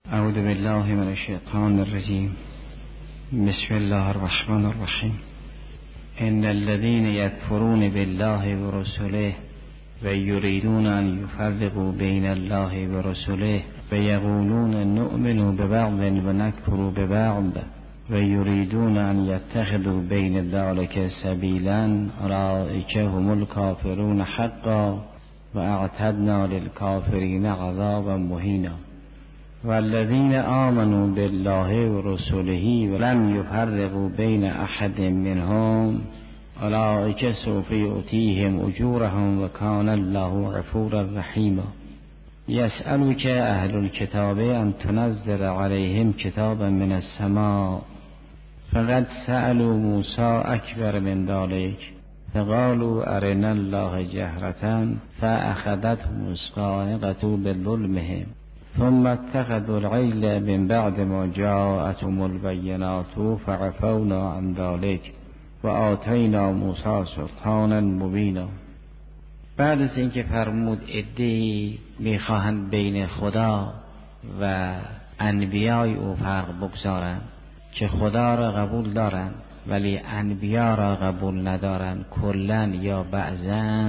اعوذ بالله من الشیطان الرجیم. بسم الله الرحمن الرحیم. ان الذين يكفرون بالله ورسله ويريدون ان يفرقوا بين الله ورسله ويقولون نؤمن ببعض ونكفر ببعض ويريدون ان يتخذوا بين ذلك سبيلا اولئك هم الكافرون حقا واعتدنا للكافرين عذابا مهينا. والذين آمنوا بالله ورسله ولم يفرقوا بين أحد منهم أولئك سوف يؤتيهم أجورهم وكان الله غفورا رحيما. يسألك أهل الكتاب أن تنزل عليهم كتابا من السماء فقد سألوا موسى أكبر من ذلك فقالوا أرنا الله جهرة فأخذتهم الصاعقة بظلمهم ثم اتخذوا العجل من بعد ما جاءتهم البينات فعفونا عن ذلك وآتینا موسی سلطانا مبینا. بعد از اینکه فرمود عده‌ای میخواهند بین خدا و انبیای او فرق بگذارند که خدا را قبول دارند ولی انبیا را قبول ندارند کلاً یا بعضاً،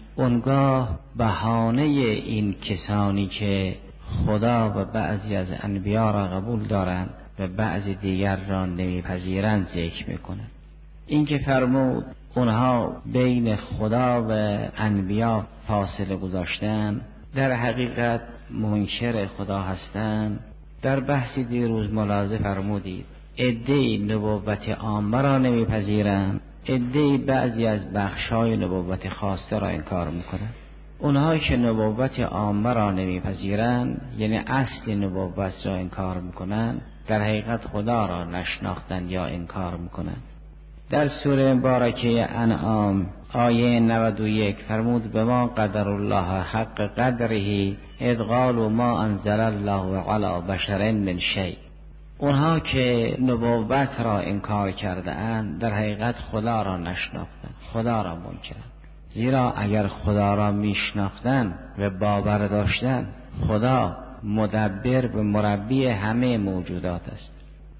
اونگاه بهانه این کسانی که خدا و بعضی از انبیا را قبول دارند و بعضی دیگر را نمیپذیرند ذکر میکنند. این که فرمود اونها بین خدا و انبیا فاصله گذاشتن، در حقیقت منکر خدا هستند. در بحثی دیروز ملاحظه فرمودید عده‌ای نبوت عامه را نمیپذیرند، عده‌ای بعضی از بخشای نبوت خاصه را انکار میکنند. اونهایی که نبوت عامه را نمیپذیرند، یعنی اصل نبوت را انکار میکنند، در حقیقت خدا را نشناختند یا انکار میکنند. در سوره مبارکه انعام آیه 91 فرمود به ما قدر الله حق قدره اذ قالوا ما انزل الله علی بشر من شیء. اونها که نبوت را انکار کرده اند در حقیقت خدا را نشناختند، خدا را منکرند. زیرا اگر خدا را میشناختند و باور داشتند خدا مدبر و مربی همه موجودات است.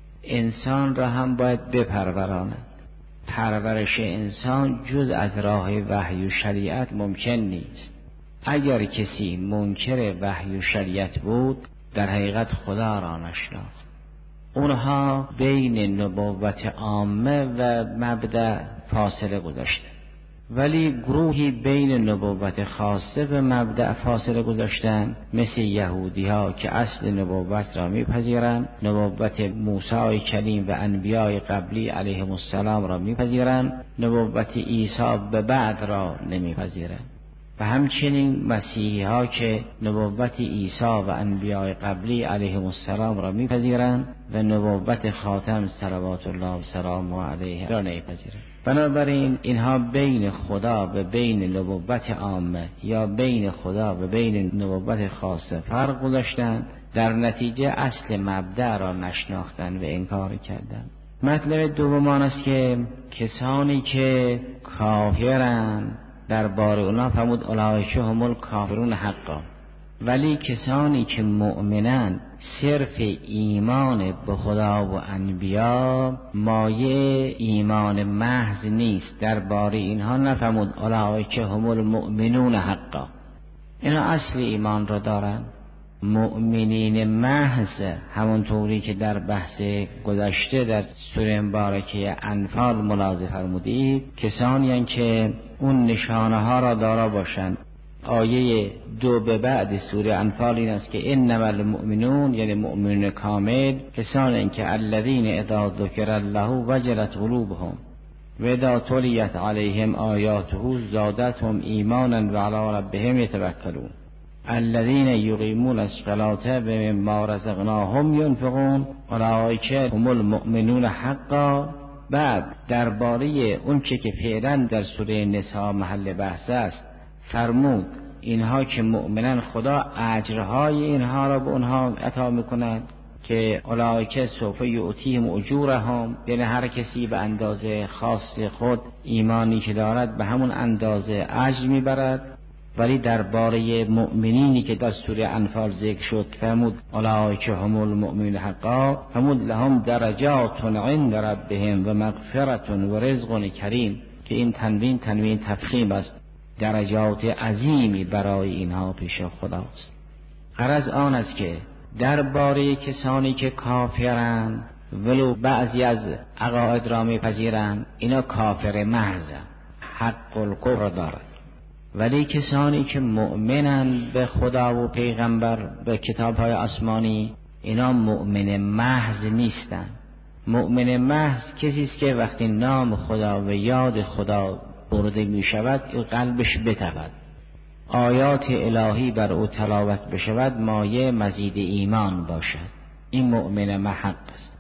انسان را هم باید بپروراند. پرورش انسان جز از راه وحی و شریعت ممکن نیست. اگر کسی منکر وحی و شریعت بود در حقیقت خدا را نشناخت. اونها بین نبوت عامه و مبدأ فاصله گذاشتند، ولی گروهی بین نبوت خاصه و مبدأ فاصله گذاشتن، مثل یهودی ها که اصل نبوت را میپذیرند، نبوت موسی کلیم و انبیای قبلی علیهم السلام را میپذیرند، نبوت عیسی به بعد را نمیپذیرند. و همچنین مسیحی ها که نبوت عیسی و انبیای قبلی علیهم السلام را میپذیرند و نبوت خاتم صلوات الله و سلامه علیه را نمیپذیرند. بنابراین اینها بین خدا و بین نبوت عامه یا بین خدا و بین نبوت خاصه فرق گذاشتند، در نتیجه اصل مبدأ را نشناختند و انکار کردند. مطلب دوم آن است که کسانی که کافرند درباره اونا فرمود اولئک هم الکافرون حقا، ولی کسانی که مؤمنند صرف ایمان به خدا و انبیا مایه ایمان محض نیست، درباره اینها نفرمود اولئک هم المؤمنون حقا. اینا اصل ایمان را دارند. مؤمنین محض همونطوری که در بحث گذشته در سوره مبارکه انفال ملاحظه فرمودید، کسانی هستند که اون نشانه ها را دارا باشند. آیه 2 به بعد سوره انفال این است که انما المؤمنون، یعنی مؤمنین کامل، کسانی که الذین اذا ذکر الله وجلت قلوبهم و اذا تلیت علیهم آیاته زادتهم ایمانا و علی ربهم یتوکلون الذین یقیمون الصلاة و مما رزقناهم ینفقون اولئک هم المؤمنون حقا. بعد درباره اون چه که فعلا در سوره نساء محل بحث است فرمود اینها که مؤمنان خدا اجرهای اینها را به اونها عطا میکنند که اولئک سوف یؤتیهم اجورهم، یعنی هر کسی به اندازه خاص خود ایمانی که دارد به همون اندازه اجر میبرد. ولی درباره مؤمنینی که در سوره انفال ذکر شد فرمود اولئک هم المؤمنون حقا، فرمود لهم درجات عند ربهم و مغفرة و رزق کریم، که این تنوین تفخیم است، درجات عظیمی برای اینها پیش خداست. غرض آن است که درباره کسانی که کافرند ولو بعضی از عقاید را میپذیرند، اینا کافر محضن، حق الکفر دارد، ولی کسانی که مؤمنند به خدا و پیغمبر به کتاب‌های آسمانی، اینا مؤمن محض نیستند. مؤمن محض کسی است که وقتی نام خدا و یاد خدا برده می شود قلبش بتپد، آیات الهی بر او تلاوت بشود، مایه مزید ایمان باشد، این مؤمن محق است.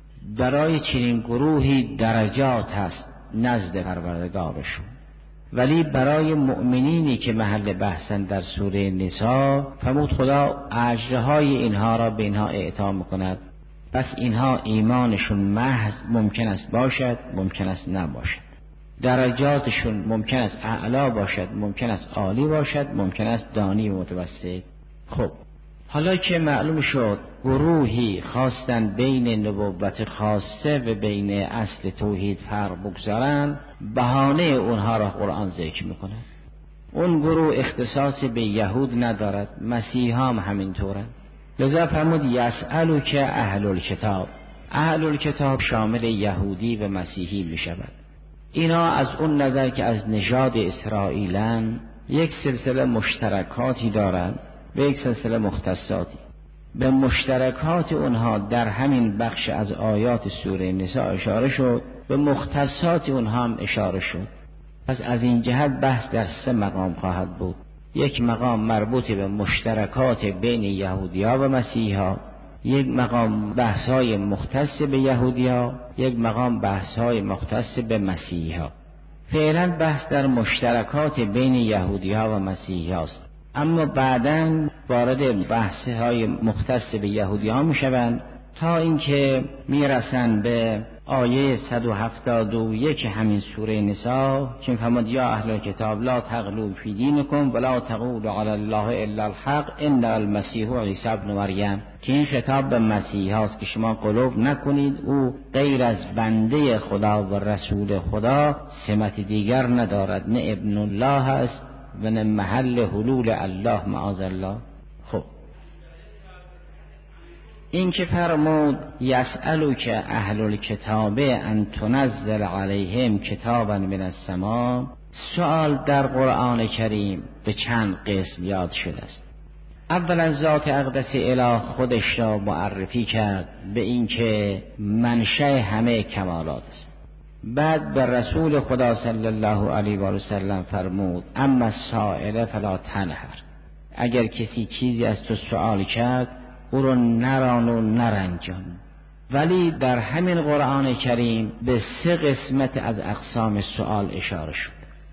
برای چنین گروهی درجات هست نزد پروردگارشون، ولی برای مؤمنینی که محل بحثن در سوره نساء فرمود خدا اجرهای اینها را به اینها اعطا میکند. پس اینها ایمانشون محض ممکن است باشد، ممکن است نباشد، درجاتشون ممکن است اعلا باشد، ممکن است عالی باشد، ممکن است دانی و متوسط. خب حالا که معلوم شد گروهی خواستن بین نبوت خاصه و بین اصل توحید فرق بگذارن، بهانه اونها را قرآن ذکر میکنه. اون گروه اختصاص به یهود ندارد، مسیحا هم همینطورن. لذا فرمود یسألوک اهل الکتاب، اهل الکتاب شامل یهودی و مسیحی می شود. اینا از اون نظر که از نژاد اسرائیلن یک سلسله مشترکاتی دارند و یک سلسله مختصاتی. به مشترکات اونها در همین بخش از آیات سوره نساء اشاره شد، به مختصات اونها هم اشاره شد. پس از این جهت بحث در 3 مقام خواهد بود. یک مقام مربوط به مشترکات بین یهودی‌ها و مسیحی‌ها، یک مقام بحث‌های مختص به یهودی‌ها، یک مقام بحث‌های مختص به مسیحی‌ها. فعلا بحث در مشترکات بین یهودی‌ها و مسیحی‌ها است، اما بعداً وارد بحث‌های مختص به یهودی‌ها می‌شوند تا اینکه میرسن به آیه 171 همین سوره نساء که فرمود یا اهل کتاب لا تغلوا فی دینکم ولا تقولوا علی الله الا الحق ان المسیح عیسی ابن مریم، که این خطاب به مسیح هاست که شما غلو نکنید، او غیر از بنده خدا و رسول خدا سمت دیگر ندارد، نه ابن الله است و نه محل حلول الله معاذ الله. خب این که فرمود یسألوک اهل الکتاب ان تنزل علیهم کتابا من السماء، سؤال در قرآن کریم به چند قسم یاد شده است. اولا ذات اقدس اله خودش را معرفی کرد به این که منشأ همه کمالات است. بعد به رسول خدا صلی الله علیه و سلم فرمود اما السائل فلا تنهر، اگر کسی چیزی از تو سؤال کرد او رو نران و نرنجان. ولی در همین قرآن کریم به 3 قسمت از اقسام سؤال اشاره شد.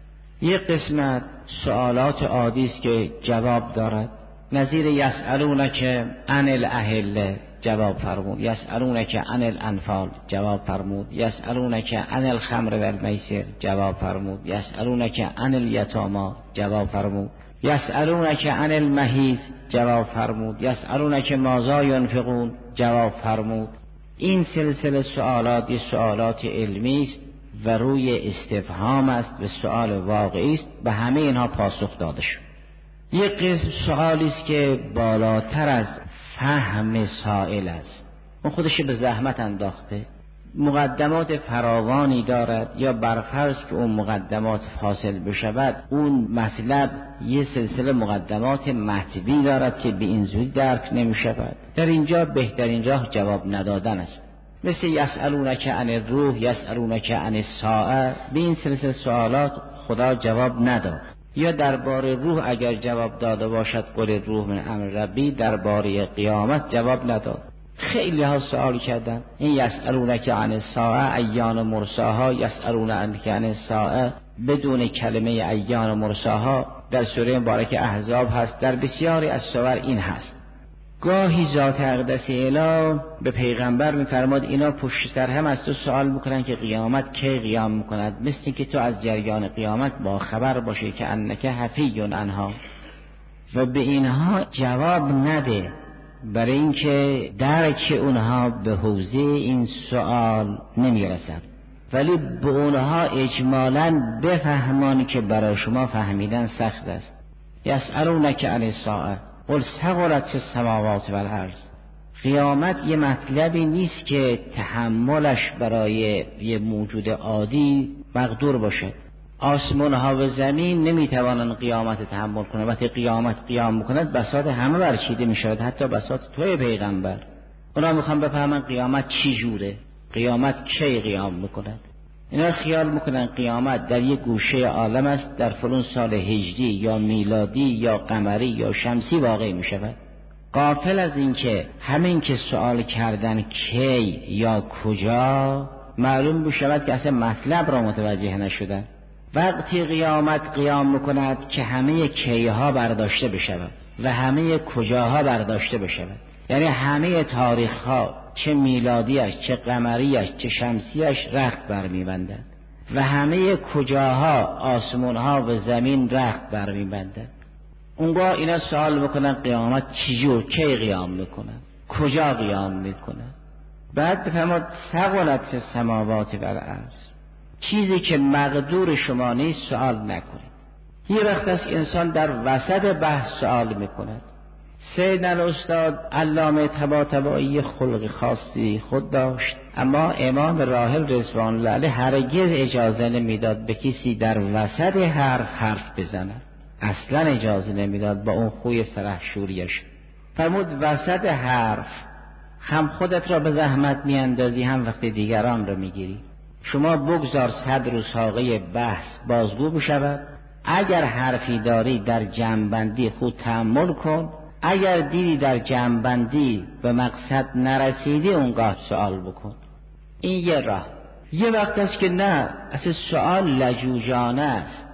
یک قسمت سؤالات عادی است که جواب دارد، نظیر یسألونک عن الاهله جواب فرمود، یسألونک عن الانفال جواب فرمود، یسألونک عن الخمر و المیسر جواب فرمود، یسألونک عن الیتامی جواب فرمود، یسألونک عن المحیض جواب فرمود، یسألونک ماذا ینفقون جواب فرمود. این سلسله سوالات یه سوالات علمی است و روی استفهام است و سؤال واقعی است، به همه اینها پاسخ داده شد. یک قسم سؤالی است که بالاتر از فهم سائل است، اون خودش به زحمت انداخته، مقدمات فراوانی دارد، یا برفرض که اون مقدمات حاصل بشود اون مطلب یه سلسله مقدمات مطبی دارد که به این زودی درک نمی شود. در اینجا بهترین راه جواب ندادن است، مثل یسألونک عن الروح، یسألونک عن الساعه. به این سلسله سوالات خدا جواب نداد. یا درباره روح اگر جواب داده باشد قل روح من امر ربی، درباره قیامت جواب نداد. خیلی ها سوال کردن، این یسألونک عن الساعه ایان مرساها، یسألونک عن الساعه بدون کلمه ایان مرساها در سوره مبارکه احزاب هست، در بسیاری از سور این هست. گاهی ذات اقدس اله به پیغمبر میفرماد اینا پشت سر هم از تو سوال میکنن که قیامت کی قیام میکند، مثل که تو از جریان قیامت با خبر باشی که انک حفی عنها، و به اینها جواب نده، برای اینکه درک اونها به حوزه این سوال نمیرسد، ولی به اونها اجمالاً بفهمان که برای شما فهمیدن سخت است. یسألونک عن الساعة قل ثقلت فی السماوات والارض. قیامت یه مطلبی نیست که تحملش برای یه موجود عادی مقدور باشه. آسمان ها و زمین نمیتوانند قیامت تحمل کنند. وقتی قیامت قیام میکند بساط همه برچیده میشود، حتی بساط توی پیغمبر. اونا میخوان بفهمن قیامت چی جوره، قیامت کی قیام میکند. اینا خیال میکنن قیامت در یک گوشه عالم است، در فلان سال هجری یا میلادی یا قمری یا شمسی واقع میشود، غافل از این که همین که سوال کردن کی یا کجا معلوم بشود که اصلا مطلب را متوجه نشدن. وقتی قیامت قیام میکند که همه کیها برداشته بشود و همه کجاها برداشته بشود، یعنی همه تاریخها چه میلادیش چه قمریش چه شمسیش رخت برمیبندد و همه کجاها آسمانها و زمین رخت برمیبندد. اونگاه اینا سوال میکنن قیامت چجور کی قیام میکنه، کجا قیام میکنه. بعد بفرماد ثقلت فی السماوات والارض، چیزی که مقدور شما نیست سوال نکنید. یه وقت است انسان در وسط بحث سوال میکند. سید الاستاد علامه طباطبایی خلق خاصی خود داشت، اما امام راحل رضوان الله علیه هرگز اجازه نمیداد به کسی در وسط حرف بزند، اصلا اجازه نمیداد با اون خوی سرحشوریش. فرمود وسط حرف هم خودت را به زحمت میاندازی هم وقت دیگران را میگیری. شما بگذار 100 روز ساقه بحث بازگو بشود، اگر حرفی داری در جمع‌بندی خود تأمل کن، اگر دیدی در جمع‌بندی به مقصد نرسیدی اونگاه سوال بکن. این یه راه. یه وقت است که نه، اصلا سوال لجوجانه است،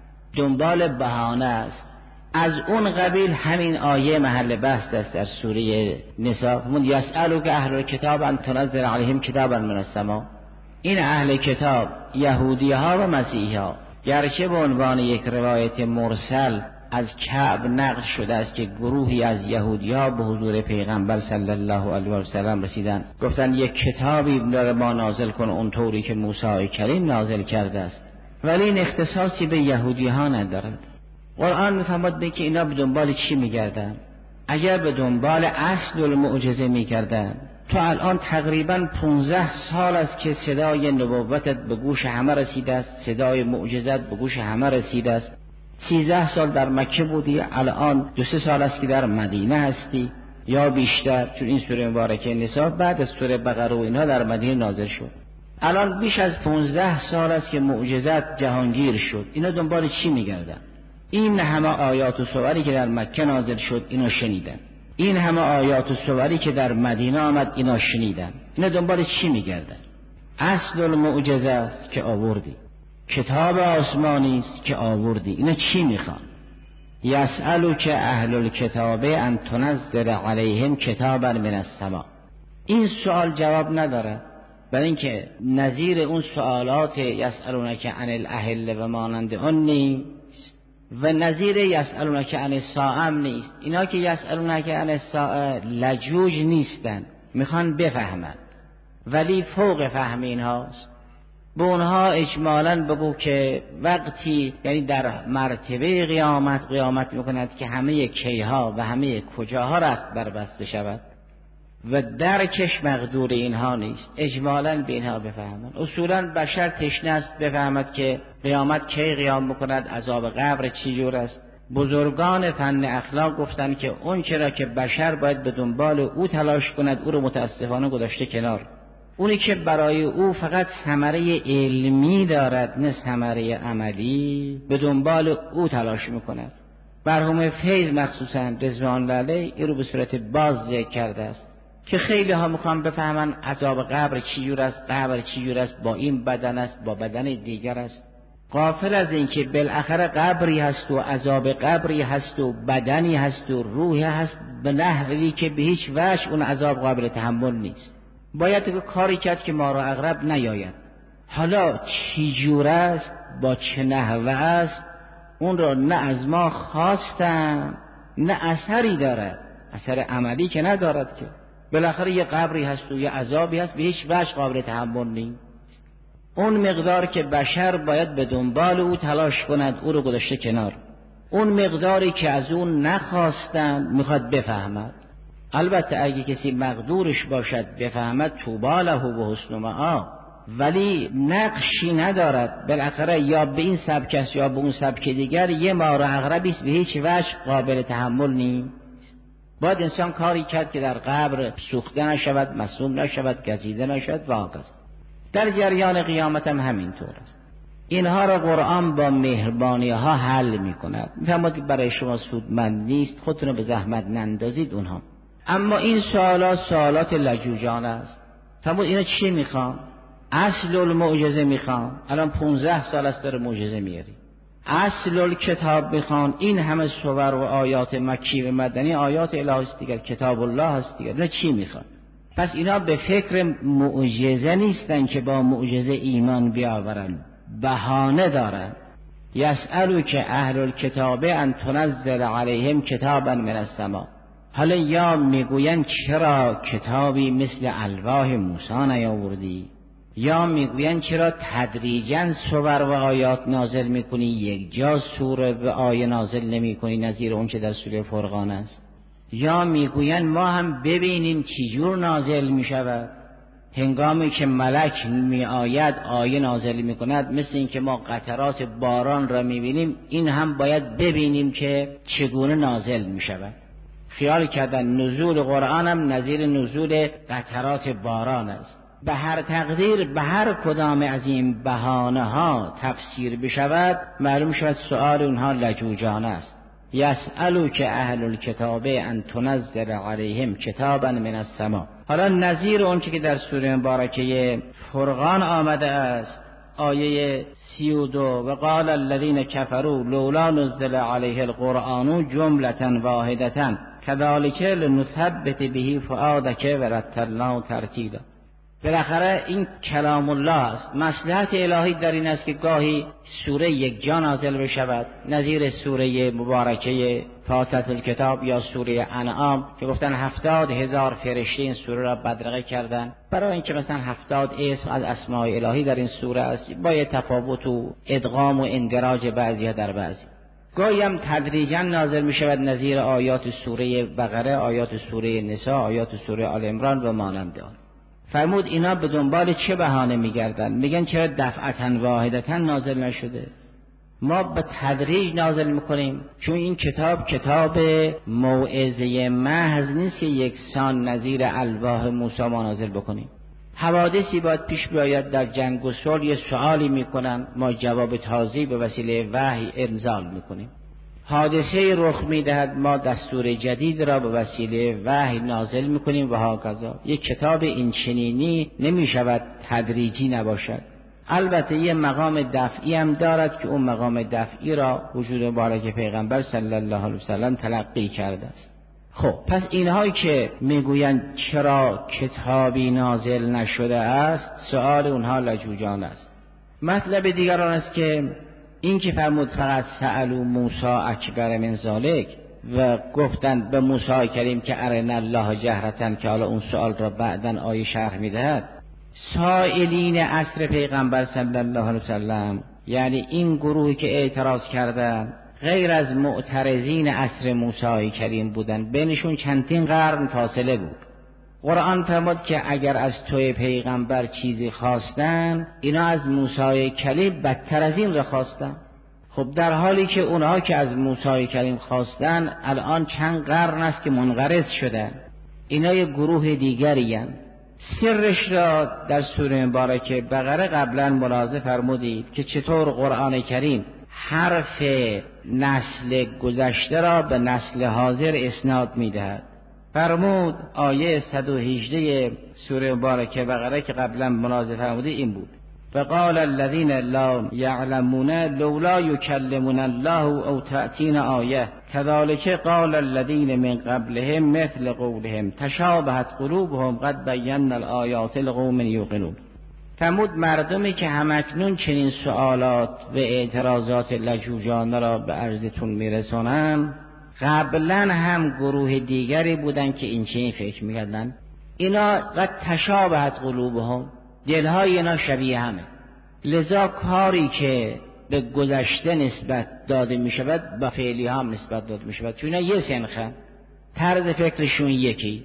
دنبال بهانه است. از اون قبیل همین آیه محل بحث است در سوره نساء، من یسألک اهل الکتاب ان تنزل علیهم کتابا من السماء. این اهل کتاب یهودی ها و مسیحی ها، گرچه به عنوان یک روایت مرسل از کعب نقل شده است که گروهی از یهودی ها به حضور پیغمبر صلی الله علیه و سلم رسیدن، گفتن یک کتابی برای ما نازل کن اونطوری که موسی کریم نازل کرده است، ولی این اختصاصی به یهودی ها ندارد. قرآن میفرماد به که اینا به دنبال چی میگردن؟ اگر به دنبال اصل المعجزه میگردن، تو الان تقریبا 15 سال است که صدای نبوتت به گوش همه رسیده است، صدای معجزت به گوش همه رسیده است. 13 سال در مکه بودی، الان 2-3 سال است که در مدینه هستی یا بیشتر، چون این سوره مبارکه نساء بعد از سوره بقره و اینها در مدینه نازل شد. الان بیش از 15 سال است که معجزت جهانگیر شد. اینا دنبال چی میگردن؟ این همه آیات و سوری که در مکه نازل شد اینا شنیدن، این همه آیات و سوری که در مدینه آمد اینا شنیدن. اینا دنبال چی میگردن؟ اصل المعجزه است که آوردی، کتاب آسمانی است که آوردی. اینا چی میخوان؟ یسألک اهل الکتاب ان تنزل علیهم کتابا من السماء. این سوال جواب نداره، برای اینکه نظیر اون سوالات یسألونک عن الاهله و مانند اون نیست و نظیر یسألونک عن الساعه نیست. اینا که یسألونک عن الساعه لجوج نیستن، میخوان بفهمن، ولی فوق فهم اینهاست. به اونها اجمالاً بگو که وقتی، یعنی در مرتبه قیامت میکند که همه کیها و همه کجاها رخت بربسته شود و درکش مقدور اینها نیست. اجمالاً به اینها بفهمن. اصولاً بشر تشنه است بفهمد که قیامت کی قیام میکند، عذاب قبر چی جور است. بزرگان فن اخلاق گفتن که اون چرا که بشر باید به دنبال او تلاش کند، او رو متاسفانه گذاشته کنار. اونی که برای او فقط ثمره علمی دارد نه ثمره عملی، به دنبال او تلاش میکند. مرحوم فیض مخصوصا رضوان الله علیه این رو به صورت باز ذکر کرده است که خیلی ها میخوان بفهمن عذاب قبر چی جور است، قبر چی جور است، با این بدن است با بدن دیگر است. غافل از این که بالاخره قبری هست و عذاب قبری هست و بدنی هست و روحی هست، به نحوی که به هیچ وجه اون عذاب قابل تحمل نیست. باید که کاری کرد که ما را عقرب نیاید. حالا چی جور است، با چه نحوه است، اون را نه از ما خواستن نه اثری دارد، اثر عملی که ندارد که. بالاخره یه قبری هست و یه عذابی هست، به هیچ وجه قابل تحمل نیست. اون مقدار که بشر باید به دنبال او تلاش کند، او رو گذاشته کنار. اون مقداری که از اون نخواستن میخواد بفهمد. البته اگه کسی مقدورش باشد بفهمد، طوبی له و حسن مآب، ولی نقشی ندارد. بالاخره یا به این سبک است یا به اون سبک دیگر، یه مار عقربی است، به هیچ وجه قابل تحمل نیست. باید انسان کاری کرد که در قبر سوخته نشود، مسموم نشود، گزیده نشود و هکذا. در جریان قیامت هم همینطور است. اینها را قرآن با مهربانی ها حل می کند. میفهمید که برای شما سودمند نیست، خودتون رو به زحمت نندازید اونها. اما این سوالات لجوجانه است. فرمود اینا چی میخوان؟ اصل المعجزه میخوان. الان 15 سال است داره معجزه میاری. اصل الکتاب میخوان. این همه صور و آیات مکی و مدنی آیات الهی است دیگر، کتاب الله است دیگر. اینا چی میخوان؟ پس اینا به فکر معجزه نیستن که با معجزه ایمان بیاورن، بهانه دارن. یسألو که اهل الکتاب ان تنزل علیهم کتابا من السماء. حالا یا میگوین چرا کتابی مثل الواح موسی نیاوردی، یا میگوین چرا تدریجاً صور و آیات نازل میکنی، یک جا سوره و آیه نازل نمیکنی نظیر اون که در سوره فرقان است. یا میگوین ما هم ببینیم چجور نازل میشود. هنگامی که ملک میآید آیه نازل میکند، مثل این که ما قطرات باران را میبینیم، این هم باید ببینیم که چگونه نازل میشود. خیال کردن نزول قرآن هم نظیر نزول قطرات باران است. به هر تقدیر به هر کدام از این بهانه ها تفسیر بشود، معلوم شود سؤال اونها لجوجانه است. یسألو که اهل الکتاب ان تنزل علیهم کتابا من السماء. حالا نظیر اون که در سوره مبارکه فرقان آمده است، آیه 32: و قال الذين كفروا لولا نزل عليه القرآن جملة واحدة كذلك لنثبت به فؤادك ورتلناه ترتیلا. بالاخره این کلام الله است. مصلحت الهی در این است که گاهی سوره یک جا نازل بشود، نظیر سوره مبارکه فاتحه الکتاب یا سوره انعام که گفتن 70,000 فرشته این سوره را بدرقه کردند، برای اینکه مثلا 70 اسم از اسماء الهی در این سوره است، با یه تفاوت و ادغام و اندراج بعضیها در بعضی. گاهی هم تدریجا نازل می شود نظیر آیات سوره بقره، آیات سوره نساء، آیات سوره آل عمران و مانند آن. فرمود اینا به دنبال چه بهانه میگردن؟ میگن چرا دفعتا واحدتا نازل نشده؟ ما به تدریج نازل میکنیم، چون این کتاب موعظه محض نیست که یکسان نظیر الواح موسی ما نازل بکنیم. حوادثی باید پیش بیاید، در جنگ و صلح یه سوالی میکنن، ما جواب تازی به وسیله وحی انزال میکنیم. حادثه رخ میدهد، ما دستور جدید را به وسیله وحی نازل میکنیم و هاکذا. یک کتاب این چنینی نمیشود تدریجی نباشد. البته یه مقام دفعی هم دارد که اون مقام دفعی را وجود مبارک پیغمبر صلی الله علیه وسلم تلقی کرده است. خب پس اینهایی که میگویند چرا کتابی نازل نشده است، سؤال اونها لجوجانه است. مطلب دیگران است که این که فرمود فقط سألوا موسی اکبر من ذالک و گفتند به موسی کریم که ارنا الله جهرتن، که حالا اون سؤال را بعداً آیه شرح میدهد. سائلین عصر پیغمبر صلی الله علیه وسلم، یعنی این گروهی که اعتراض کردند، غیر از معترضین عصر موسی کریم بودند، بینشون چندین قرن فاصله بود. قرآن فرمود که اگر از توی پیغمبر چیزی خواستن، اینا از موسی کلیم بدتر از این را خواستن. خب در حالی که اونها که از موسی کلیم خواستن الان چند قرن است که منقرض شدن، اینا یه گروه دیگری هستند. سرش را در سوره مبارکه بقره قبلا ملاحظه فرمودید که چطور قرآن کریم حرف نسل گذشته را به نسل حاضر اسناد میدهد. فرمود آیه 118 سوره مبارکه بقره که قبلا ملاحظه فرمودید این بود: فقال الذين لا يعلمون لولا يكلمنا الله او تأتينا آیه كذلك قال الذين من قبلهم مثل قولهم تشابهت قلوبهم قد بينا الآیات لقوم یوقنون. فرمود مردمی که همکنون چنین سوالات و اعتراضات لجوجانه را به عرضتون میرسونن، قبلا هم گروه دیگری بودن که این چنین فکر میکردن. اینا قد تشابهت قلوبهم، دلهای اینا شبیه همه، لذا کاری که به گذشته نسبت داده میشود با فعلی هم نسبت داده میشود، چون اینا یه سنخه، طرز فکرشون یکی،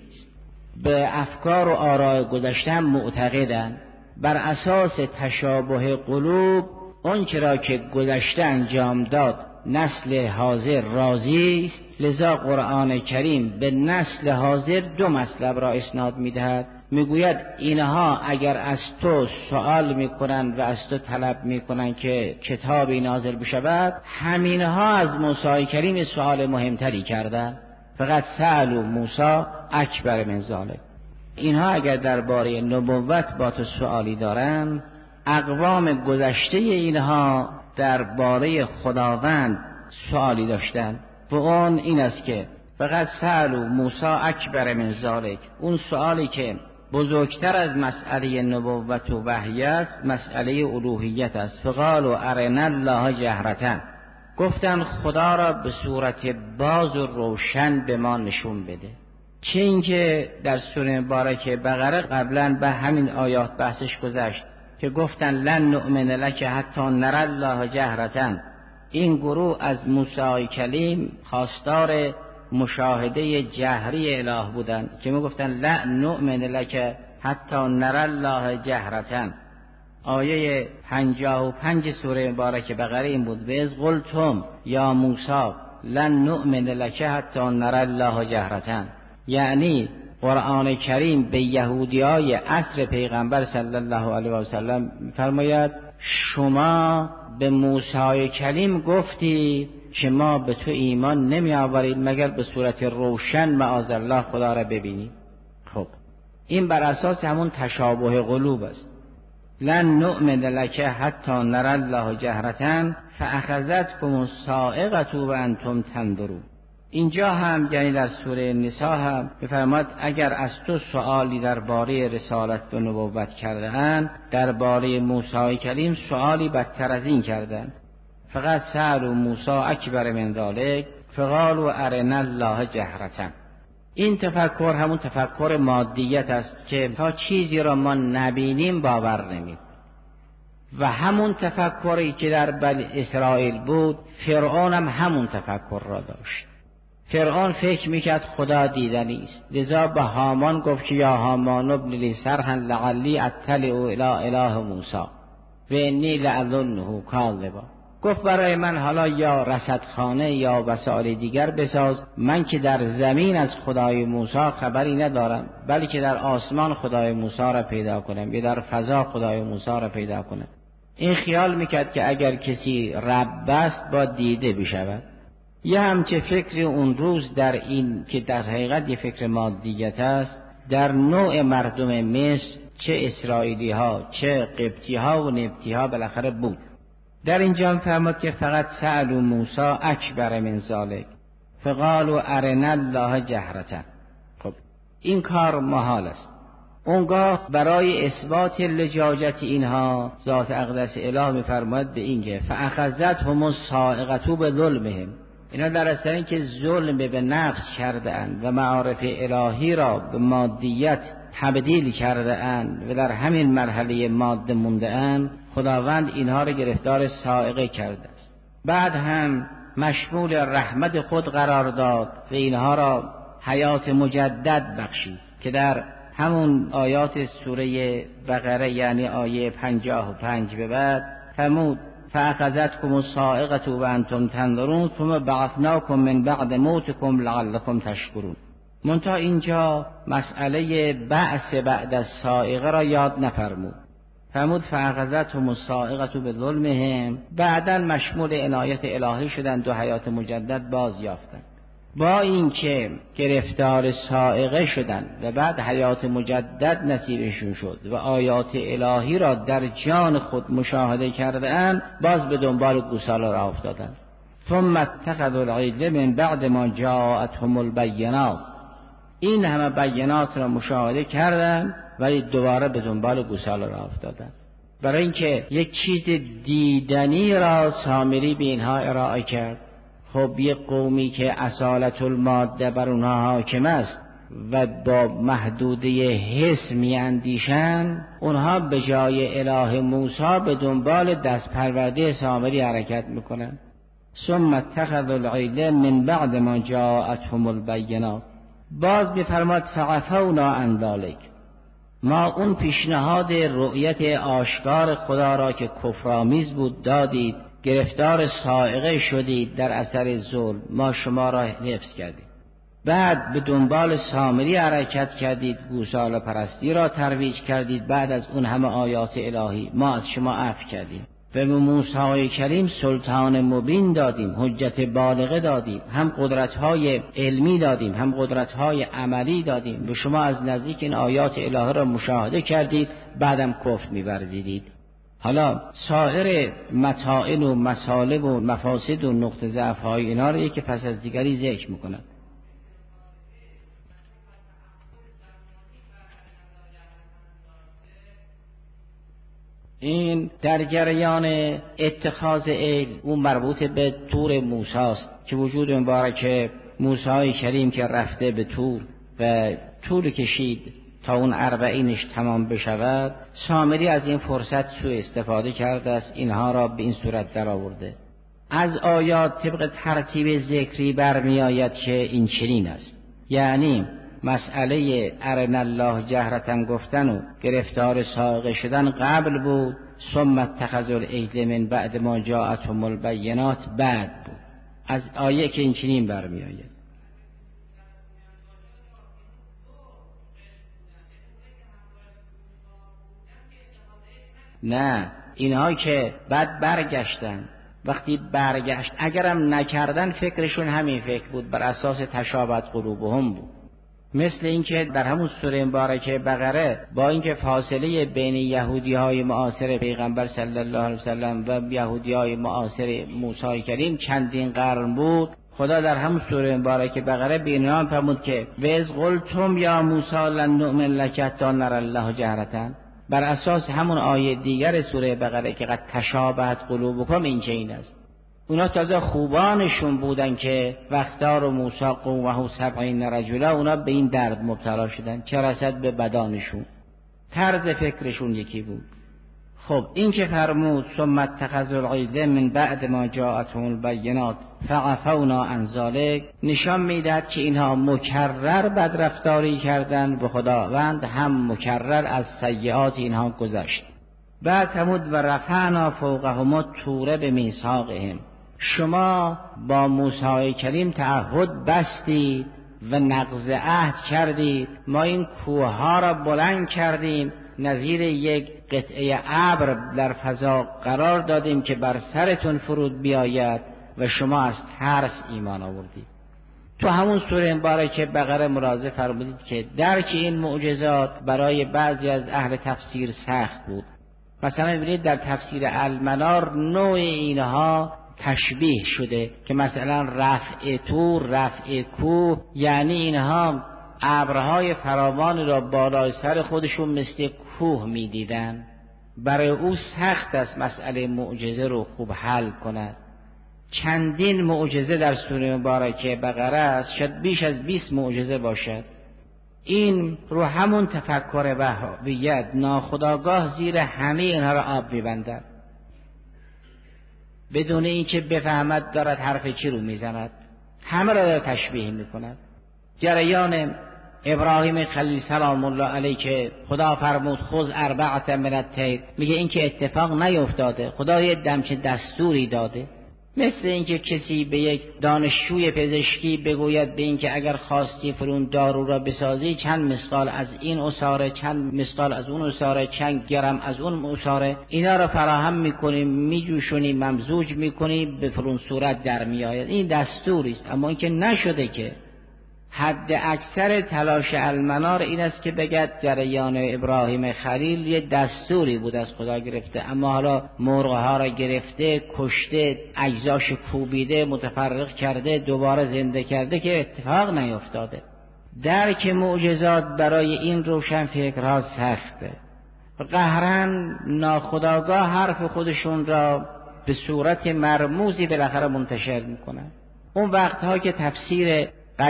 به افکار و آراء گذشته هم معتقدن. بر اساس تشابه قلوب اون چرا که گذشته انجام داد نسل حاضر راضی است، لذا قرآن کریم به نسل حاضر دو مطلب را اسناد میدهد. میگوید اینها اگر از تو سوال میکنن و از تو طلب میکنن که کتابی نازل بشود، همینها از موسی کریم سوال مهمتری کردن. فقط سألوا موسی اکبر من ذلک. اینها اگر درباره نبوت با تو سوالی دارن، اقوام گذشته اینها درباره خداوند سوالی داشتن و اون این است که فقط سألوا موسی اکبر من ذلک، اون سوالی که بزرگتر از مسئله نبوت و وحی است مسئله الوهیت است. فقالوا ارنا الله جهرة، گفتن خدا را به صورت باز و روشن به ما نشون بده. چه اینکه در سوره مبارکه بقره قبلا به همین آیات بحثش گذشت که گفتن لن نؤمن لک حتی نری الله جهرة. این گروه از موسی کلیم خواستار مشاهده جهری اله بودن که میگفتن لا نؤمن لک حتی نری الله جهرة. آیه 55 سوره مبارکه بقره این بود: و اذ قلتم یا موسی لن نؤمن لک حتی نری الله جهرة. یعنی قرآن کریم به یهودیای عصر پیغمبر صلی الله علیه و سلم فرماید شما به موسی کلیم گفتی که ما به تو ایمان نمی آوریم مگر به صورت روشن معاذالله خدا را ببینیم. خب این بر اساس همون تشابه قلوب است. لن نؤمن لک حتی نری الله جهرة فاخذتکم الصاعقة وانتم تنظرون. اینجا هم یعنی در سوره نساء هم می‌فرماید اگر از تو سوالی درباره رسالت و نبوت کرده‌اند، درباره موسی کلیم سوالی بدتر از این کردند. فقط سألوا موسی اکبر من ذلک فقالوا ارنا الله جهرة. این تفکر همون تفکر مادیت است که تا چیزی را ما نبینیم باور نمی‌کنیم. و همون تفکری که در بنی اسرائیل بود، فرعون هم همون تفکر را داشت. فرعون فکر میکرد خدا دیدنی است، لذا به هامان گفت که یا هامان ابن لی صرحا لعلی اطلع الی اله موسی و انی لأظنه کاذبا. گفت برای من حالا یا رصدخانه یا وسایل دیگر بساز، من که در زمین از خدای موسی خبری ندارم، بلکه در آسمان خدای موسی را پیدا کنم یا در فضا خدای موسی را پیدا کنم. این خیال میکرد که اگر کسی رب است با دیده بشود. یه همچه فکر اون روز در این که در حقیقت یه فکر مادیت است در نوع مردم مصر، چه اسرائیلی ها چه قبطی ها و نبطی ها بالاخره بود. در اینجا فرمود که فقط سألوا موسی اکبر من ذلک فقالوا ارنا الله جهرة. خب این کار محال است. اونگاه برای اثبات لجاجت اینها ذات اقدس اله میفرماید به این که فاخذتهم الصاعقة بظلمهم. اینا در اصل این که ظلم به نفس کرده اند و معارف الهی را به مادیت تبدیل کرده اند و در همین مرحله ماده مونده اند، خداوند اینها را گرفتار صاعقه کرده است. بعد هم مشمول رحمت خود قرار داد و اینها را حیات مجدد بخشید که در همون آیات سوره بقره یعنی آیه 55 به بعد فرمود فاخذتکم الصاعقة وانتم تنظرون ثم بعثناکم من بعد موتکم لعلکم تشکرون. منتها اینجا مسئله بعث بعد از صاعقه را یاد نفرمود. فرمود فاخذتهم الصاعقة بظلمهم، بعداً مشمول عنایت الهی شدند و حیات مجدد باز یافتند. با اینکه گرفتار صاعقه شدن و بعد حیات مجدد نصیبشون شد و آیات الهی را در جان خود مشاهده کردند، باز به دنبال گوساله را افتادند. ثم اتخذوا العجل من بعد ما جاءتهم البینات. این همه بینات را مشاهده کردند ولی دوباره به دنبال گوساله را افتادند. برای اینکه یک چیز دیدنی را سامری به اینها ارائه کرد. خب یک قومی که اصالت الماده بر اونها حاکم است و با محدوده حس می اندیشن، اونها به جای اله موسی به دنبال دست پرورده سامری حرکت میکنن. ثم اتخذوا العجل من بعد ما جاءتهم البینات. باز میفرماد فعفونا عن ذلک. ما اون پیشنهاد رؤیت آشکار خدا را که کفرآمیز بود دادید، گرفتار صاعقه شدید در اثر ظلم، ما شما را حفظ کردید. بعد به دنبال سامری حرکت کردید، گوساله پرستی را ترویج کردید. بعد از اون همه آیات الهی ما از شما عفو کردیم و به موسی کریم سلطان مبین دادیم، حجت بالغه دادیم، هم قدرت‌های علمی دادیم هم قدرت‌های عملی دادیم. به شما از نزدیک این آیات الهی را مشاهده کردید، بعدم کفر می‌ورزیدید. حالا سایر مطائل و مسالب و مفاسد و نقطه ضعف‌های اینا رو یکی پس از دیگری ذکر می‌کنن. این در جریان اتخاذ عجل اون مربوط به طور موسی است که وجود مبارک موسی کریم که رفته به طور و طول کشید تا اون 40 تمام بشود. سامری از این فرصت سوء استفاده کرده است، اینها را به این صورت در آورده. از آیات طبق ترتیب ذکری برمی آید که این چنین است، یعنی مسئله ارنا الله جهرتن گفتن و گرفتار صاعقه شدن قبل بود، ثم اتخذوا العجل من بعد ما جاءتهم البینات بعد بود. از آیه که این چنین برمی آید. نه، اینها که بعد برگشتن، وقتی برگشت اگرم نکردن فکرشون همین فکر بود، بر اساس تشابهت قلوبهم بود. مثل اینکه در همون سوره مبارکه بقره با اینکه فاصله بین یهودی‌های معاصر پیغمبر صلی الله علیه وسلم و یهودی‌های معاصر موسی کریم چندین قرن بود، خدا در همون سوره مبارکه بقره به اینها فرمود که وَإِذْ قُلْتُمْ یا موسی لن نؤمن لک حتی نری الله جهرةً. بر اساس همون آیه دیگر سوره بقره که قد تشابهت قلوبکم این چه این است. اونا تازه خوبانشون بودن که وقتار و موسی قومه 70 رجلا، اونا به این درد مبتلا شدن، چه رسد به بدانشون. طرز فکرشون یکی بود. خب این که فرمود ثم اتخذوا العجل من بعد ما جاءتهم البینات فعفونا عن ذلک، نشان میدهد که اینها مکرر بدرفتاری کردند به خداوند، هم مکرر از سیئات اینها گذشت. بعد فرمود و رفعنا فوقهم الطور بمیثاقهم. شما با موسی کریم تعهد بستید و نقض عهد کردید، ما این کوهها را بلند کردیم، نظیر یک قطعه ابر در فضا قرار دادیم که بر سرتون فرود بیاید و شما از ترس ایمان آوردید. تو همون سوره مبارکه بقره ملاحظه فرمودید که درک این معجزات برای بعضی از اهل تفسیر سخت بود. مثلا ببینید در تفسیر المنار نوع اینها تشبیه شده که مثلا رفع طور، رفع کوه، یعنی اینها ابرهای فراوان را بالای سر خودشون مثل کوه میدیدن. برای او سخت است مسئله معجزه رو خوب حل کند. چندین معجزه در سوره مبارکه بقره است، شاید بیش از 20 معجزه باشد. این رو همون تفکر وهابیت ناخودآگاه زیر همه اینها را آب میبندد، بدون اینکه بفهمد دارد حرف چی رو میزند، همه را دارد تشبیه میکند. جریان ابراهیم خلیل سلام الله علیه که خدا فرمود خذ 4 من الطیر، میگه این که اتفاق نیفتاده، خدا یه دمچه دستوری داده. مثل اینکه کسی به یک دانشجوی پزشکی بگوید به اینکه اگر خواستی فلان دارو را بسازی چند مثقال از این عصاره، چند مثقال از اون عصاره، چند گرم از اون عصاره، اینا را فراهم میکنی، میجوشونی، ممزوج میکنی، به فلان صورت در میآید. این دستوری است. اما اینکه نشده که حد اکثر تلاش المنار این است که بگد جریان ابراهیم خلیل یه دستوری بود از خدا گرفته، اما حالا مرغ‌ها را گرفته، کشته، اجزاش کوبیده، متفرق کرده، دوباره زنده کرده که اتفاق نیفتاده. درک معجزات برای این روشن فکرها سخته. قهرن ناخودآگاه حرف خودشون را به صورت مرموزی بالاخره منتشر میکنن. اون وقتها که تفسیر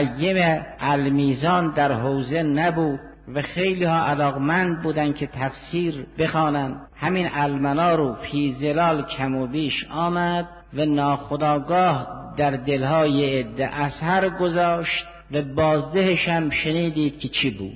قیم المیزان در حوزه نبود و خیلی ها علاقمند بودن که تفسیر بخوانن، همین المنا رو فی ظلال کم و بیش آمد و ناخودآگاه در دلهای عده اثر گذاشت و بازدهش هم شنیدید که چی بود.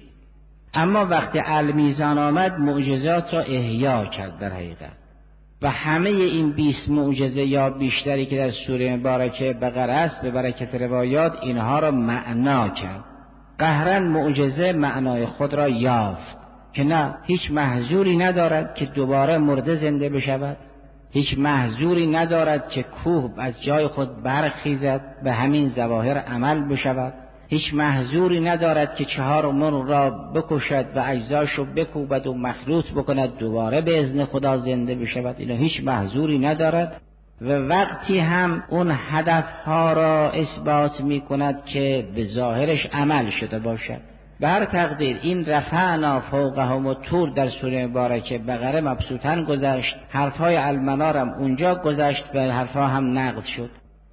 اما وقتی المیزان آمد معجزات را احیا کرد در حقیقت و همه این 20 معجزه یا بیشتری که در سوره مبارکه بقره است به برکت روایات اینها را معنا کرد. قهرن معجزه معنای خود را یافت که نه هیچ محذوری ندارد که دوباره مرده زنده بشود، هیچ محذوری ندارد که کوه از جای خود برخیزد به همین ظواهر عمل بشود، هیچ محذوری ندارد که 4 مرغ را بکشد و اجزاشو بکوبد و مخلوط بکند دوباره به اذن خدا زنده بشود. اینا هیچ محذوری ندارد و وقتی هم اون هدفها را اثبات می کند که به ظاهرش عمل شده باشد. به هر تقدیر این رفعنا فوقهم الطور در سوره مبارکه بقره مبسوطاً گذشت، حرفهای المنارم اونجا گذشت و حرفها هم نقد شد.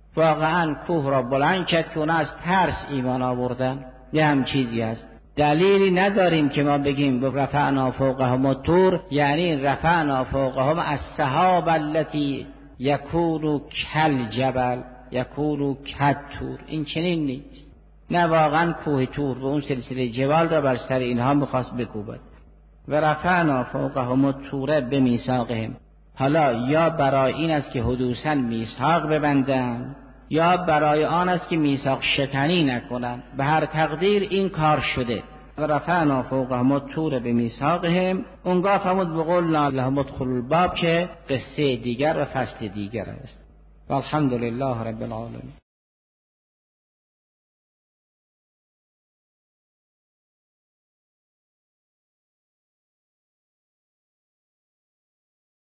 واقعا کوه را بلند کرد که اونا از ترس ایمان آوردن. یه هم چیزی هست. دلیلی نداریم که ما بگیم رفعنا فوقهم الطور یعنی رفعنا فوقهم السحاب التي یکون کالجبل یکون کالطور. این چنین نیست. نه، واقعا کوه طور و اون سلسله جبال را بر سر اینها میخواست بکوبد. و رفعنا فوقهم الطور بمیثاقهم. حالا یا برای این است که حدوثاً میثاق ببندن یا برای آن است که میثاق شکنی نکنن. به هر تقدیر این کار شده. و رفعنا فوقهم الطور بمیثاقهم. اونگاه فرمود بقولنا لهم ادخلوا الباب که قصه دیگر و فصل دیگر است. والحمد لله رب العالمین.